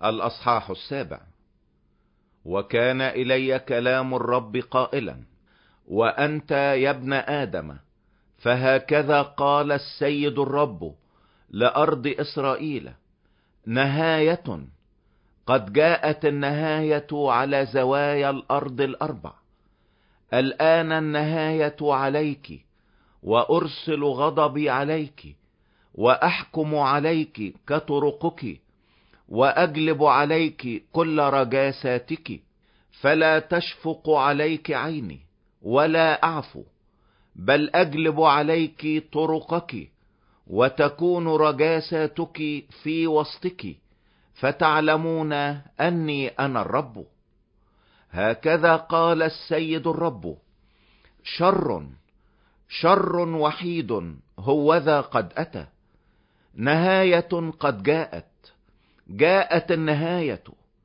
الأصحاح 7. وكان إلي كلام الرب قائلا: وأنت يا ابن آدم، فهكذا قال السيد الرب لأرض إسرائيل: نهاية، قد جاءت النهاية على زوايا الأرض الأربع. الآن النهاية عليك، وأرسل غضبي عليك، وأحكم عليك كطرقك، وأجلب عليك كل رجاساتك، فلا تشفق عليك عيني ولا أعفو، بل أجلب عليك طرقك، وتكون رجاساتك في وسطك، فتعلمون أني أنا الرب. هكذا قال السيد الرب: شر وحيد هوذا قد أتى، نهاية قد جاءت النهاية،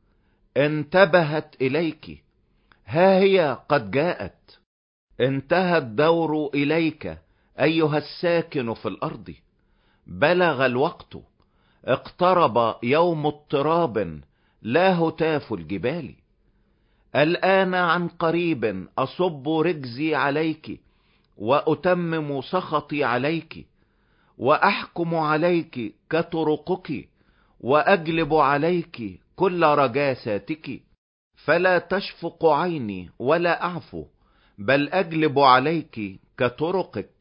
انتبهت إليك، ها هي قد جاءت. انتهى الدور إليك أيها الساكن في الأرض، بلغ الوقت، اقترب يوم اضطراب لا هتاف الجبال. الآن عن قريب أصب رجزي عليك، وأتمم سخطي عليك، وأحكم عليك كطرقك، وأجلب عليك كل رجاساتك، فلا تشفق عيني ولا أعفو، بل أجلب عليك كطرقك،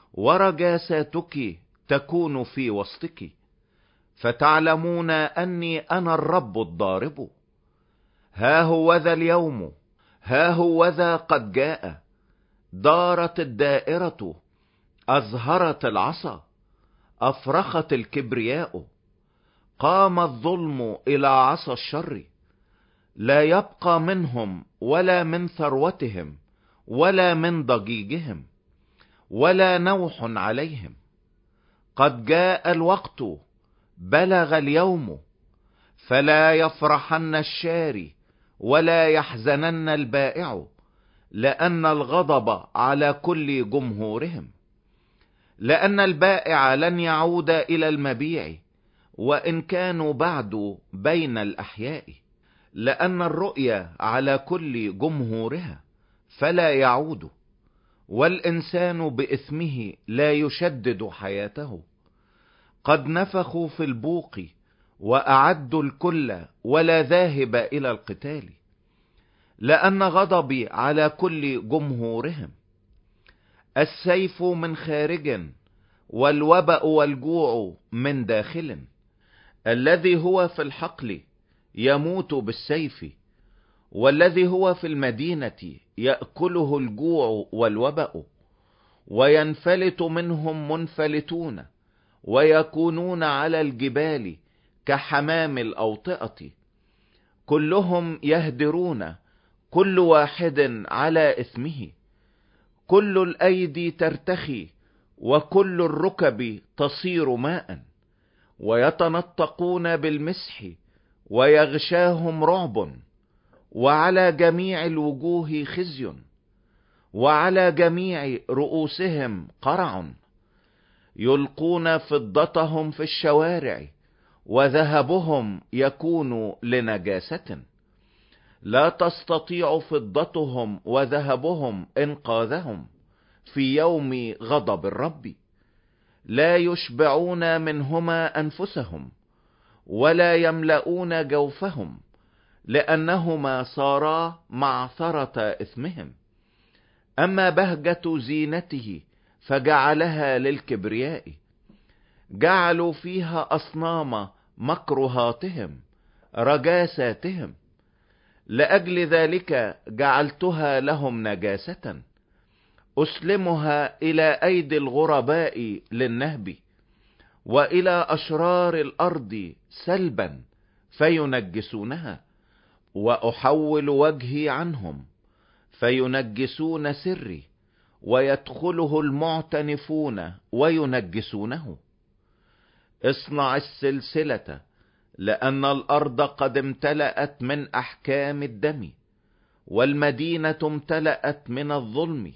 ورجاساتك تكون في وسطك، فتعلمون أني أنا الرب الضارب. ها هو ذا اليوم، ها هو ذا قد جاء، دارت الدائرة، أزهرت العصا، أفرخت الكبرياء، قام الظلم إلى عصا الشر، لا يبقى منهم ولا من ثروتهم ولا من ضجيجهم، ولا نوح عليهم. قد جاء الوقت، بلغ اليوم، فلا يفرحن الشاري ولا يحزنن البائع، لأن الغضب على كل جمهورهم. لأن البائع لن يعود إلى المبيع، وإن كانوا بعد بين الأحياء، لأن الرؤيا على كل جمهورها، فلا يعود. والإنسان بإثمه لا يشدد حياته. قد نفخوا في البوق، وأعدوا الكل، ولا ذاهب إلى القتال، لأن غضبي على كل جمهورهم. السيف من خارج، والوبأ والجوع من داخل. الذي هو في الحقل يموت بالسيف، والذي هو في المدينة يأكله الجوع والوبأ، وينفلت منهم منفلتون، ويكونون على الجبال كحمام الأوطئة. كلهم يهدرون، كل واحد على إثمه. كل الأيدي ترتخي، وكل الركب تصير ماء، ويتنطقون بالمسح، ويغشاهم رعب، وعلى جميع الوجوه خزي، وعلى جميع رؤوسهم قرع. يلقون فضتهم في الشوارع، وذهبهم يكون لنجاسة. لا تستطيع فضتهم وذهبهم إنقاذهم في يوم غضب الرب. لا يشبعون منهما أنفسهم، ولا يملؤون جوفهم، لأنهما صارا معثرة إثمهم. أما بهجة زينته فجعلها للكبرياء، جعلوا فيها أصنام مكرهاتهم، رجاساتهم. لأجل ذلك جعلتها لهم نجاسة، أسلمها إلى أيدي الغرباء للنهب، وإلى أشرار الأرض سلبا فينجسونها. وأحول وجهي عنهم، فينجسون سري، ويدخله المعتنفون وينجسونه. اصنع السلسلة، لأن الأرض قد امتلأت من أحكام الدم، والمدينة امتلأت من الظلم.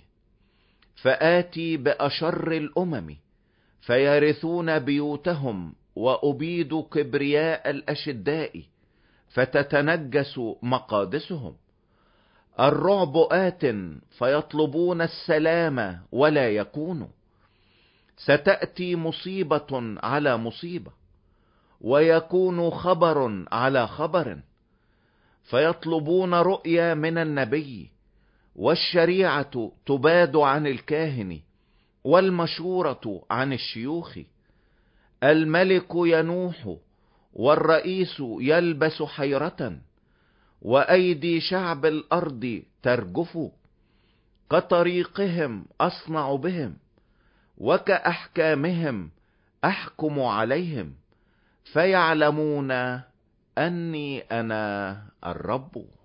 فآتي بأشر الأمم، فيرثون بيوتهم، وأبيد كبرياء الأشداء، فتتنجس مقادسهم. الرعب آت فيطلبون السلام ولا يكون. ستأتي مصيبة على مصيبة، ويكون خبر على خبر. فيطلبون رؤيا من النبي، والشريعة تباد عن الكاهن، والمشورة عن الشيوخ. الملك ينوح، والرئيس يلبس حيرة، وأيدي شعب الأرض ترجف. كطريقهم أصنع بهم، وكأحكامهم أحكم عليهم، فيعلمون أني أنا الرب.